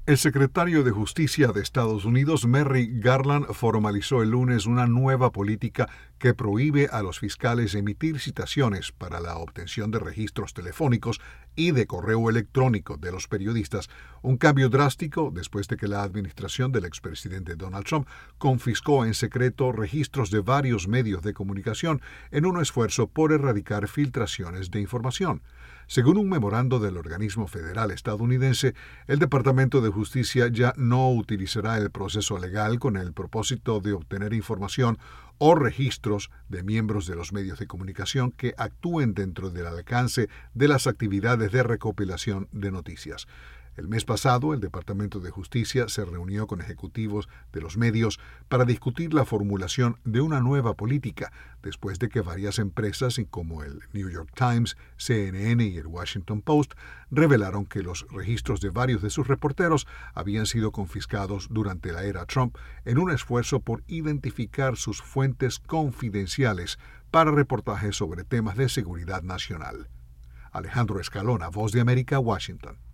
El secretario de Justicia de Estados Unidos, Merrick Garland, formalizó el lunes una nueva política que prohíbe a los fiscales emitir citaciones para la obtención de registros telefónicos y de correo electrónico de los periodistas, un cambio drástico después de que la administración del expresidente Donald Trump confiscó en secreto registros de varios medios de comunicación en un esfuerzo por erradicar filtraciones de información. Según un memorando del organismo federal estadounidense, el Departamento de Justicia ya no utilizará el proceso legal con el propósito de obtener información o registros de miembros de los medios de comunicación que actúen dentro del alcance de las actividades de recopilación de noticias. El mes pasado, el Departamento de Justicia se reunió con ejecutivos de los medios para discutir la formulación de una nueva política, después de que varias empresas, como el New York Times, CNN y el Washington Post, revelaron que los registros de varios de sus reporteros habían sido confiscados durante la era Trump en un esfuerzo por identificar sus fuentes confidenciales para reportajes sobre temas de seguridad nacional. Alejandro Escalona, Voz de América, Washington.